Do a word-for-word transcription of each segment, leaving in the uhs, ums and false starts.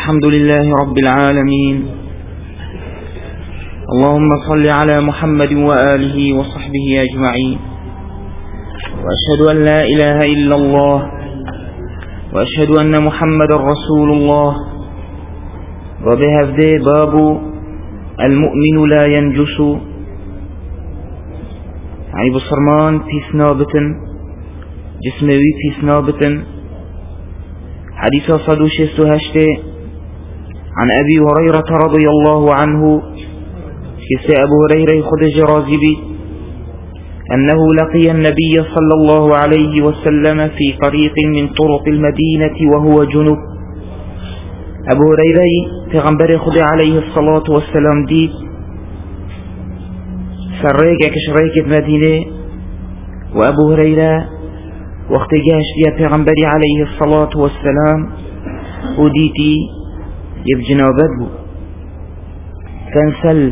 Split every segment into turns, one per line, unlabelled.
الحمد لله رب العالمين. اللهم صل على محمد وآله وصحبه أجمعين، وأشهد أن لا إله إلا الله، وأشهد أن محمد رسول الله. وبهذا باب المؤمن لا ينجس، يعني بصرمان في سنابة جسموي في سنابة. حديث صدو شستو هشتي عن أبي هريرة رضي الله عنه كس أبو هريرة خد جرازبي أنه لقي النبي صلى الله عليه وسلم في طريق من طرق المدينة وهو جنوب. أبو هريرة تغنبر خد عليه الصلاة والسلام ديت سريك كشريك المدينة، وأبو هريرة وقت جاش يا پیغمبر عليه الصلاة والسلام وديتي يبجنابه فانسل.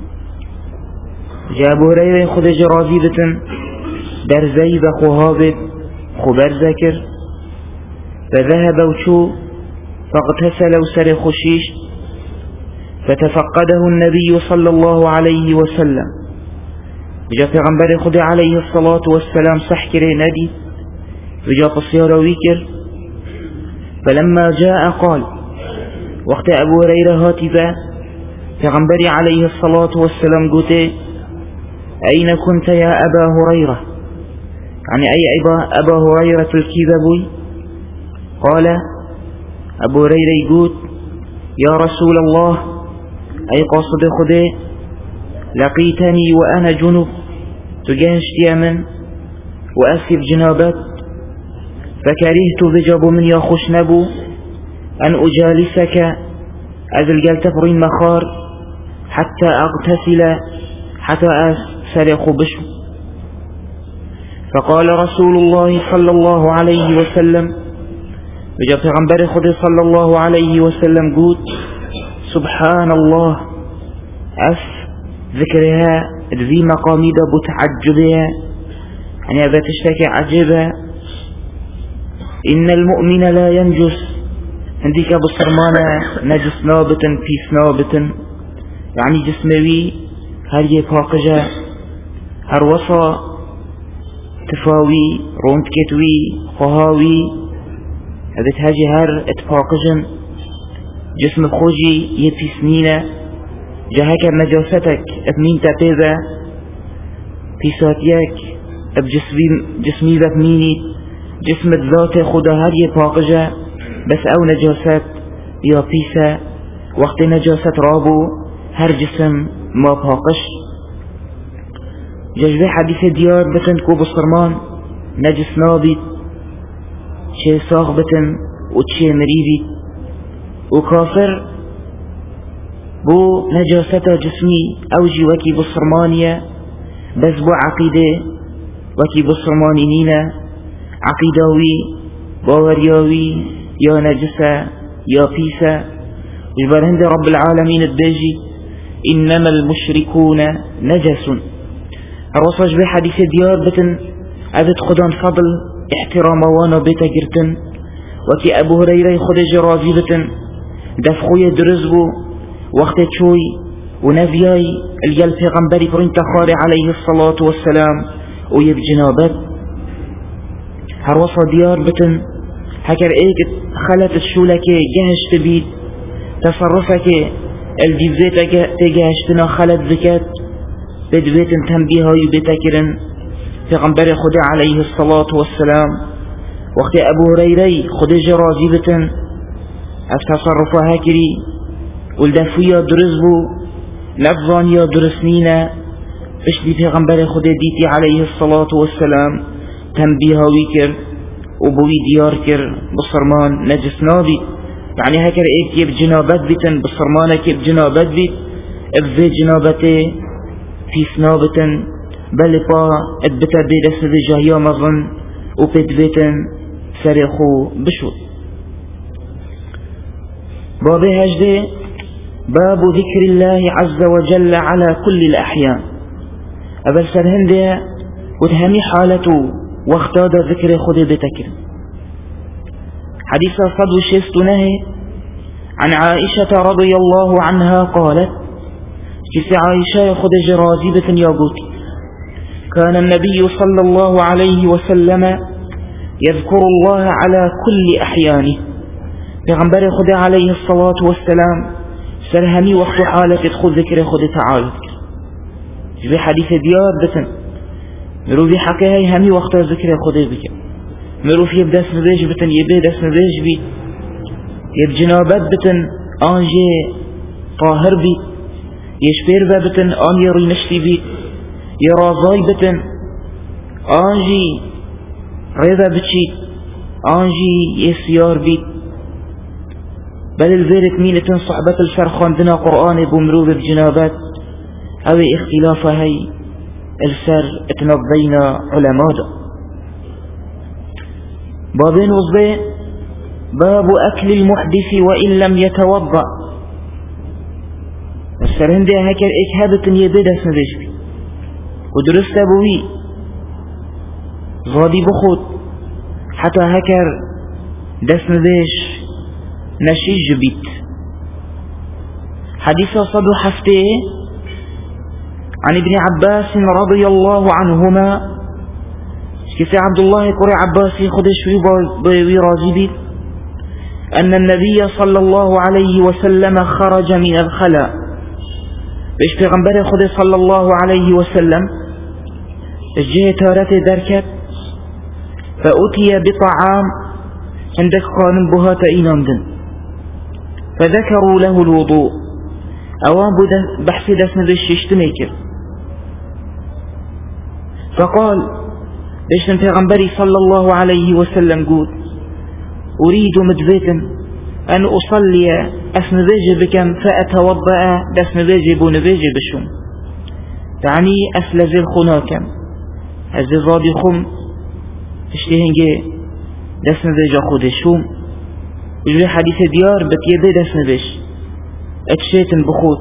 جاء أبو هريرة خد جرازي بتن درزي بخوهابت خبر ذكر، فذهب وشو فاغتسل وسر خشيش، فتفقده النبي صلى الله عليه وسلم. جاء پیغمبر خد عليه الصلاة والسلام سحكري ندي وجاء قصير ويكر. فلما جاء قال وقت أبو هريرة هاتفا پیغمبر عليه الصلاة والسلام قلت أين كنت يا أبا هريرة، يعني أي أبا, أبا هريرة الكذبوي؟ قال أبو هريرة يقول يا رسول الله أي قاصد خدي لقيتني وأنا جنوب، تجهشت يمن وأسف جنابت، فكرهت بجاب من يخش نبو أن أجالسك أذل قلت فرين مخار حتى أغتسل حتى أسرق بشو. فقال رسول الله صلى الله عليه وسلم بجاب غنبر خد صلى الله عليه وسلم قوت سبحان الله، أس ذكرها ذي مقامي دا بتعجبها، يعني أبا تشتكي عجبها. إن المؤمن لا ينجس، عندك بصرمانة نجس نابة في سنابة، يعني جسموي هر يباقجة هر وصا تفاوي روند كتوي خهاوي هذا تهاجي هر اتباقجن جسم خوجي يبي سنينة جهك نجاستك ابنين تبيذا في ساتيك اب جسمي بابنيني جسم الذات خدا هر يباقجة بس او نجاست يا بيسا وقت نجاست رابو هر جسم ما باقش. ججبه حديث ديار بتن كوب الصرمان نجس نابي چه ساغ بتن و چه مريبي وكافر بو نجاسة جسمي اوجي وكي بالصرمانية بس بو عقيدة وكي بالصرماني نينا عقيداوي باورياوي يا نجسة يا بيسة. وجبال هند رب العالمين الداجي إنما المشركون نجس. الرصاج بحديث ديار بتن عدد خدان فضل احترام وانا بيتا جرتن، وكي أبو هريرة خد جرازي بتن دفخوية درزبو وقت شوي ونفياي الجل پیغمبري فرين تخاري عليه الصلاة والسلام ويب جنابت. هروصا ديار بتن هكر ايك خلت الشولكي جهش تبيد تصرفك الجيزيتك تجهشتنا خلت زكاة بدويت تنبيها يبتكرن پیغمبر خدا عليه الصلاة والسلام. وقت أبو هريرة خدا جرازيبتن التصرفها هكري والدفوية درزبو لفظان يا درسنينا فشدي پیغمبر خدا ديتي عليه الصلاة والسلام تنبيها ويكر وبوي ديار كر بصرمان نجس نابي، يعني هكر ايك يب جنابت بيتن بصرمانك يب جنابت بيت ابذي جنابته في سنابتن بل با ادبتا بيدس ذي جاهيا مظن وبيت بيتن سريخو بشو. باب هجده باب ذكر الله عز وجل على كل الأحيان. أبل سرهنده وتهمي حالته واختاد ذكر خود بتكر. حديث صد وشست نهي عن عائشة رضي الله عنها قالت جس عائشة خد جرازيبة ياقوت كان النبي صلى الله عليه وسلم يذكر الله على كل أحيانه پیغمبر خدا عليه الصلاة والسلام سرهمي وقت حالة خود ذكر خود تعالى في حديث ديار بتن مرو في حكاية همي وقت ذكر خدا بك مرو في يبدأ اسم بيج بتن يبدأ اسم بيج بي يب جنابت بتن آنجي طاهر بي يشبير بتن آن يروي نشتي بي يرازاي بتن آنجي رضا بتشي آنجي يسيار بي بل الفيرك مينة صحبة الفرخان دنا قرآن بمروب بجنابات او اختلاف هاي السر اتنضينا علماء بابين وصبين باب أكل المحدث وإن لم يتوضأ السر هندي هكا اجهابة يبدا سنبش بي ودرست ابوي غادي بخود حتى هكر دسن بيش نشيج بيت حديث صدو حفته عن ابن عباس رضي الله عنهما كيف عبد الله قري عباسي خدش ويرازي بيت أن النبي صلى الله عليه وسلم خرج من الخلاء بيش پیغمبر خد صلى الله عليه وسلم الجهة تارت دركت فأتي بطعام عندك قانون بها تأينام دن فذكروا له الوضوء اوان بدا بحث دسن بشيشت ميكر فقال بيشتن پیغمبري صلى الله عليه وسلم قول أريد مدبتا أن أصلي أسن بيجي بكم فأتوضأ دسن بيجي بون بيجي بشم يعني أسلزي الخناكم هزي الرابي خم اشتهنجي دسن بيجي خود الشوم وجري حديث ديار بتيبه دسن بيش اتشيتن بخود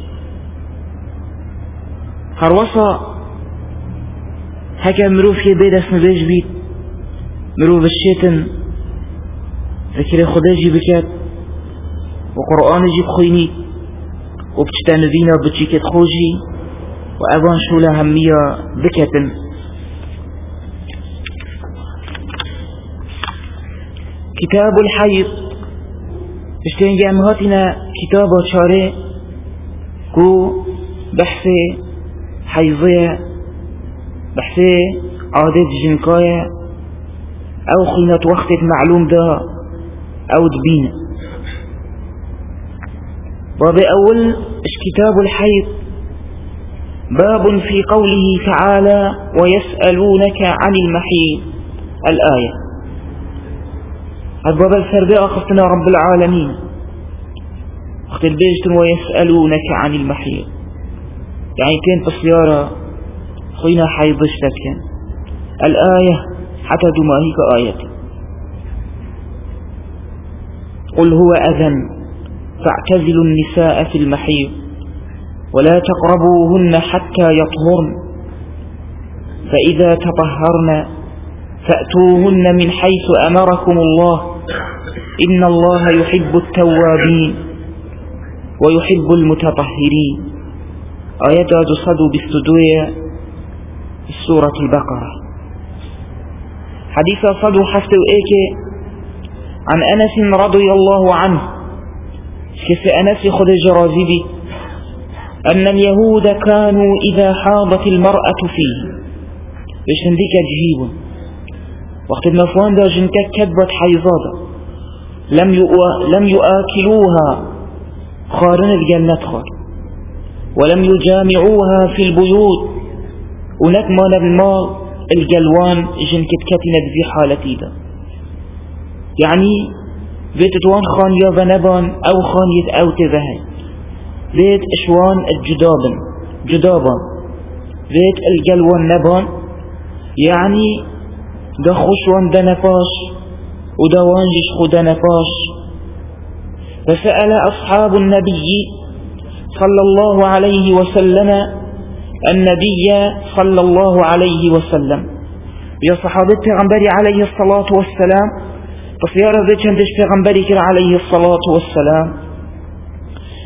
هروسا هكا مروف يبه دسن بيش بيت مروف الشيتن ذكر خداجي بكات وقرآن جيب خويني وبتشتانذينا بتشيكت خوجي وأبان شولا همية بكتن كتاب الحيض اشتين جامهاتنا كتاب شارع كو بحث حيضية بحث عادة جنكاية او خينة وقت معلوم ده او دبين باب اول اش كتاب الحيض باب في قوله تعالى ويسألونك عن المحيض الآية الباب السرباء أخذتنا رب العالمين أخذ البيجتن ويسألونك عن المحيض يعني كانت السيارة خينا حيضشتك الآية حتى دماهيك آية قل هو أذن فاعتزلوا النساء في المحيض ولا تقربوهن حتى يطهرن فإذا تطهرن فأتوهن من حيث أمركم الله إن الله يحب التوابين ويحب المتطهرين آيات صدوا باستدوية سورة البقرة حديث صدوا حفتو إيكي عن أنس رضي الله عنه كيف أنس خد جرازبي أن اليهود كانوا إذا حاضت المرأة فيه ليش هنديك جهيب وقت المفوان دا جنكك كذبت حيضادا لم لم يؤكلوها خارن الجنة خار ولم يجامعوها في البيوت ونكمل المال الجلوان جنكت كتنت في حالتي دا يعني بيت توان خان يا ذنبان أو خان يتأوت ذهي بيت إشوان الجدابن جدابا بيت الجلوان نبان يعني ده خشوان ده نفاش وده وانجش خده نفاش فسأل أصحاب النبي صلى الله عليه وسلم النبي صلى الله عليه وسلم يا صحابة پیغمبری عليه الصلاة والسلام تصيار ذي چندش پیغمبری كر عليه الصلاة والسلام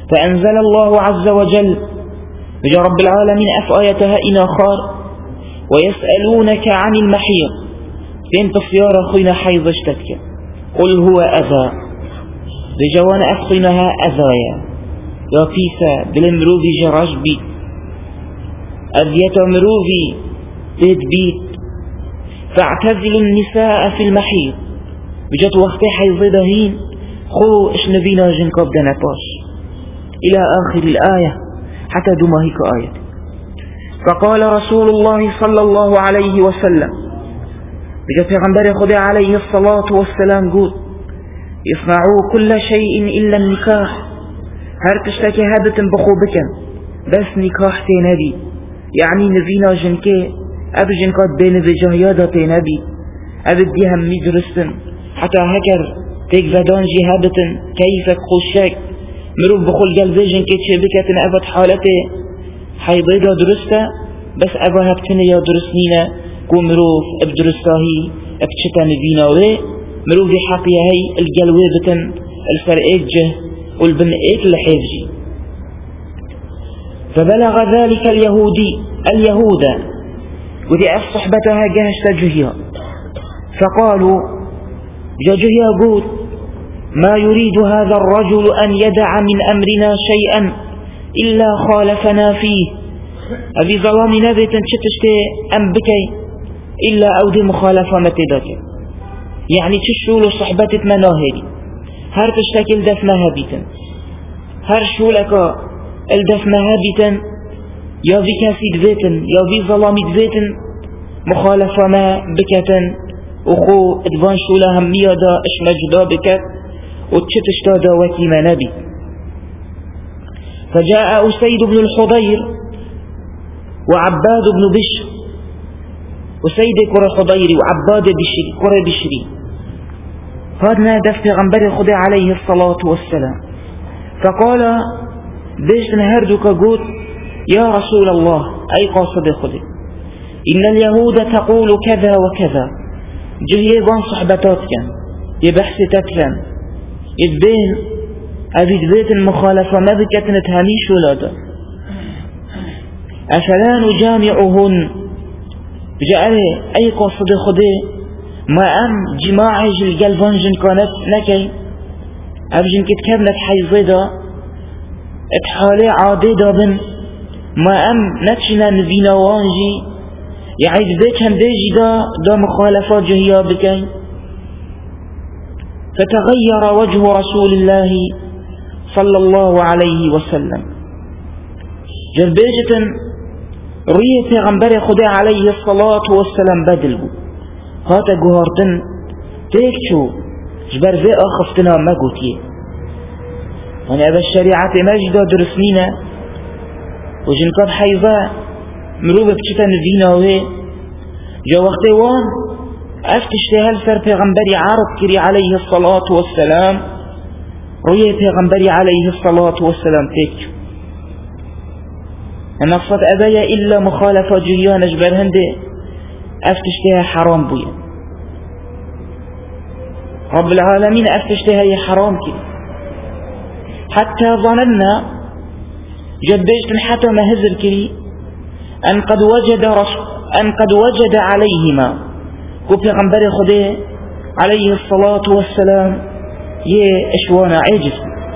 فأنزل الله عز وجل بجا رب العالمين أف آياتها إنا خار ويسألونك عن المحيض فين تصيار خوينا حيضشتك قل هو أذى بجوان أفقنها أذايا يا فيسا بالمروفي جراج بيت أذية مروفي بيت بيت فاعتزلوا النساء في المحيض بجت وقت حيضدهين خو اشنبينا جنكب دنطاش إلى آخر الآية حتى دوما هيك آية. فقال رسول الله صلى الله عليه وسلم بجت پیغمبر خدا عليه الصلاة والسلام قول يصنعوا كل شيء إلا النكاح هر تشتكي هابت بخوبكن بس نكاح تنبي يعني نبينا جنكي أب جنكات بين بجهيادة تنبي أب بديهم مدرسن حتى هكر تيك فدان جهابتن كيفك خوشك مروف بخول قلبي جنكي تشبكتن أبت حالته حيضيدا درسته بس أبا هبتن يا درسنينا كو مروف ابدرستاهي ابتشتا نبيناوي مروف حقيا هي القلوي بتن الفرئيجه والبنئيك الحيفجي. فبلغ ذلك اليهودي اليهود ودي صحبتها جهشت جهيا فقالوا جهيا قول ما يريد هذا الرجل أن يدع من أمرنا شيئا إلا خالفنا فيه أبي ظلامي نبيتا تشتشتي أم بكي إلا أودي مخالفة متدك يعني تشولو صحبتت مناهري هر تشتكي الدفنها بيتن هر شولك الدفنها بيتن يا في كاسي دفيتن يا في ظلامي دفيتن مخالفة ما بكتن وخو ادفان شولا همية دا اش مجدا بكت وتشتشتا دا وكي ما نبي. فجاء أسيد بن الحضير وعباد بن بشر أسيد كرة حضير وعباد بشري كرة بشري هذا دف پیغمبر خدا عليه الصلاة والسلام فقال بيش نهردك قول يا رسول الله أي قاصد خدا إن اليهود تقول كذا وكذا جهيبان صحبتاتك يبحث تتلن يبين أبيد بيت المخالفة ما بكتن تهميش ولادا أفلا نجامعهن جاء أي قاصد خدا ما أم جماعي القلبان جن كانت نكي أبجن كت كبنت حيزيدا اتحالي عاديدا بن ما أم نتشنا نبينا وانجي يعيد بيت هم بيجي دا دا مخالفات جهيا بكي. فتغير وجه رسول الله صلى الله عليه وسلم جربيجة رية غنبري خدا عليه الصلاة والسلام بدلبو هاتا جوهرتن تيكشو جبر في أخفتنا ما قوتيه يعني أبا الشريعة مجدة درسنينا وجنكاب حيظا مروبة بشتا نبينا وهي جا وقتي وان أفتشتي هل سر پیغمبري عرض كري عليه الصلاة والسلام رؤية پیغمبري عليه الصلاة والسلام تيكشو أنا أقصد أبايا إلا مخالفة جهيان جبر هندي أفتشتها حرام بويا رب العالمين أفتشتها هي حرام كي حتى ظننا جبجت حتى ما هزر كري أن قد وجد رسول أن قد وجد عليهما وبيغمبر خديه عليه الصلاة والسلام يه إشوانا عجز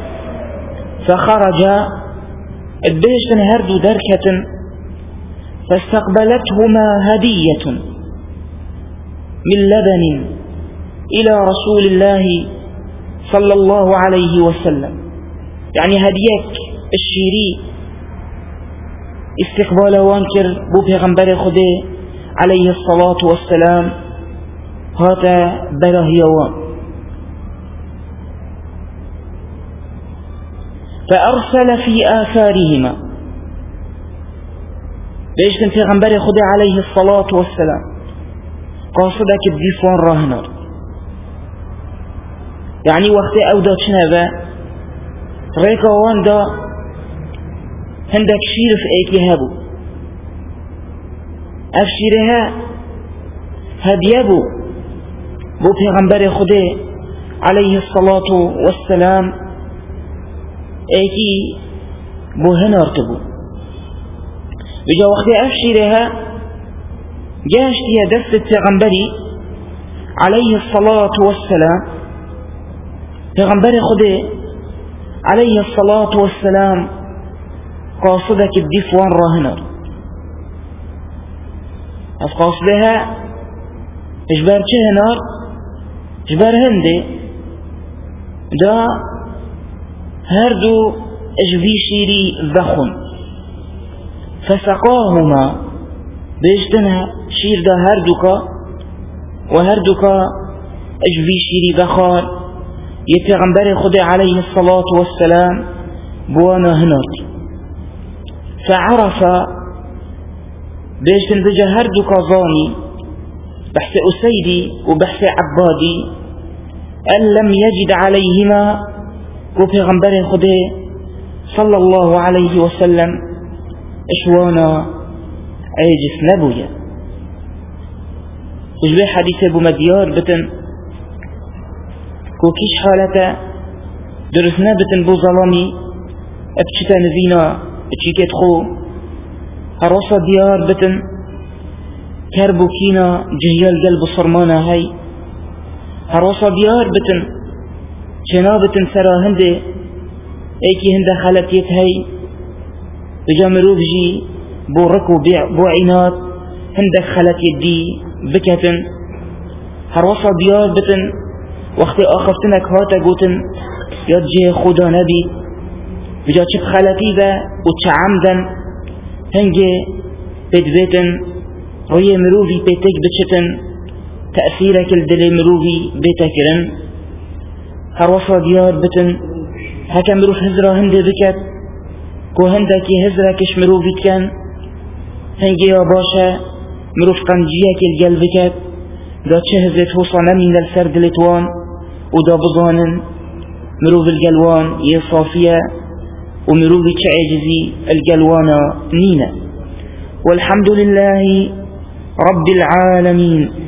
فخرج البيش هردو دركة فاستقبلتهما هدية من لبن إلى رسول الله صلى الله عليه وسلم يعني هديك الشيري استقبال وانكر بو پیغمبر خده عليه الصلاة والسلام هذا بلهيوان فأرسل في آثارهما بيجتن پیغمبر خده عليه الصلاة والسلام قاصدك الديفان راهنر يعني وقت أودا تنبا ريكا واندا هندك شير في ايكي هابو افشيرها هديابو بو پیغمبر خده عليه الصلاة والسلام ايكي بو هنار تبو بجا وقت افشيرها جاشت يا دست پیغمبری عليه الصلاة والسلام پیغمبر خده عليه الصلاة والسلام قاصدك الدفوان راهنر از قاصدها اجبار چه هنار اجبار هنده دا هر دو اجوی شیری ذخن فسقاهما بیشتنها شیر دا هر دوکا و هر دوکا اجوی شیری ذخار ی پیغمبر خود علیه الصلاة والسلام بوانا هنارتی فعرف بیشتن دجا هر دوکا ظانی بحث أسيدي وبحث عبادي أن لم يجد عليهما وبيغمبر خده صلى الله عليه وسلم إشوانا عيجس نبويا وجبه حديث أبو مديار بتن كوكيش حالته درسنا بتن بو ظلامي ابتشتا نزينا اتشيكت خو هروسا ديار بتن كربو كينا جهيال قلب صرمانا هاي هروسا ديار بتن جنابتن سرا هنده ايكي هنده خلتيت هاي بجا مروف جي بو ركو بو عينات هنده خلتيت دي بكتن هروسا ديار بتن وقت آخفتنك هاتا قوتن ياد جه خدا نبي بجا چه خلتي با و چه عمدن هنگه بيت بيتن روی مروفی پیتک بچتن تأثیرک الدل مروفی بیتکرن هر وصا دیار بتن هکا مروف هزرا هنده بکت کو هنده کی هزرکش مروفی کن هنگی یا باشه مروف قنجیک الگل بکت دا چه هزرت حوصا نمین السر دلتوان و دا بزانن مروف الگلوان ی صافیه و مروفی چه عجزی الگلوانا نینه والحمد لله رب العالمين.